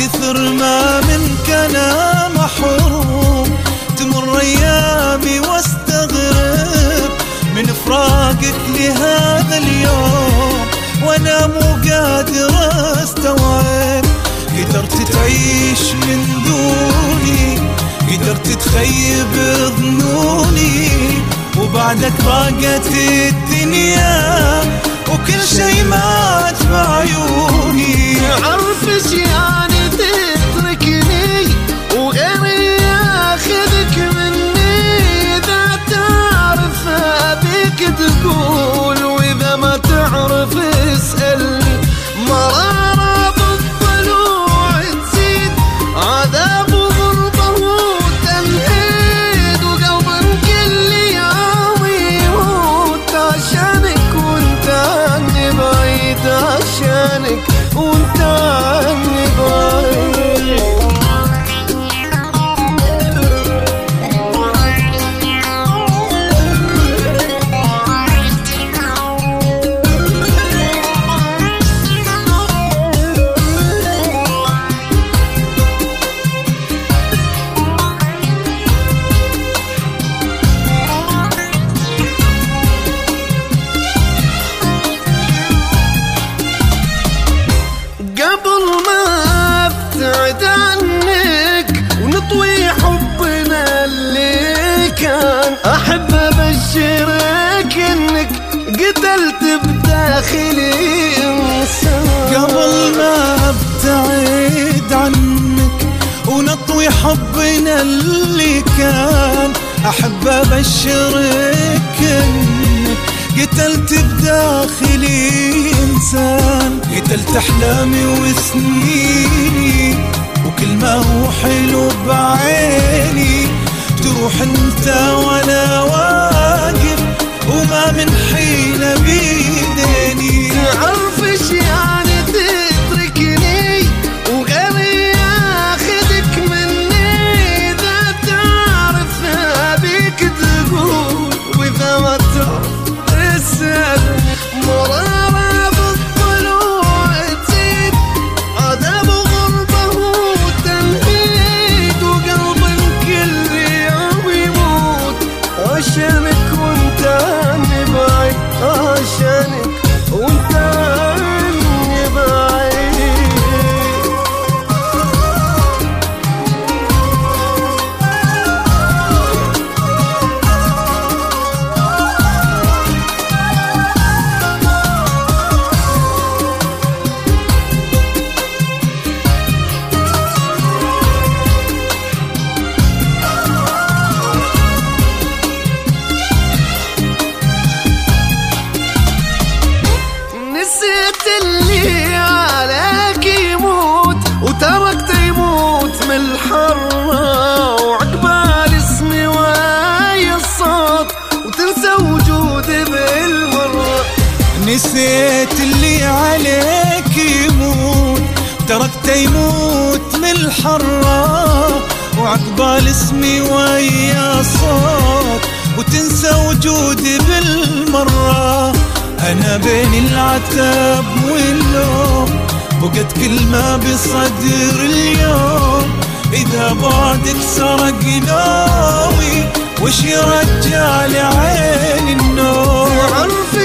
كثر ما منك أنا محروم، تمر أيامي واستغرب من فراقك لهذا اليوم، وأنا مو قادر أستوعب. قدرت تعيش من دوني، قدرت تخيب ظنوني، وبعدك ضاقت الدنيا وكل شي مات بعيوني. عرفش يعني تتركني وغيري ياخذك مني، إذا تعرف أبيك تقول، وإذا ما تعرف اسألني. مرارة بالضلوع تزيد، عذاب وغربة وتنهيد، وقلب كل يوم يموت عشانك وانت عني بعيد، عشانك وانت عني بعيد. قبل ما ابتعد عنك ونطوي حبنا اللي كان، احب ابشرك انك قتلت بداخلي انسان. قبل ما ابتعد عنك ونطوي حبنا اللي كان، احب ابشرك انك قتلت بداخلي انسان. قتلت احلامي وسنيني، وكل ما هو حلو بعيني تروح انت وانا واقف، وما من حيلة بيديني. تعرفش يعني تتركني وغيري ياخذك مني، إذا تعرف أبيك تقول، وإذا ما تعرف اسأل. مرارة بالضلوع تزيد، عذاب وغربة وتنهيد، وقلب كل يوم يموت عشانك وانت عني بعيد، عشانك وانت عني بعيد. نسيت اللي عليك يموت، وتركت يموت من الحرة، وعقبال اسمي ويا الصوت، وتنسى وجودي بالمرة. نسيت اللي عليك يموت، تركته يموت من الحرة، وعقبال اسمي ويا صوت، وتنسى وجودي بالمرة. أنا بين العتاب واللوم، فقدت كل ما بصدر اليوم، إذا بعدك سرق نومي وش يرجع لعين النوم.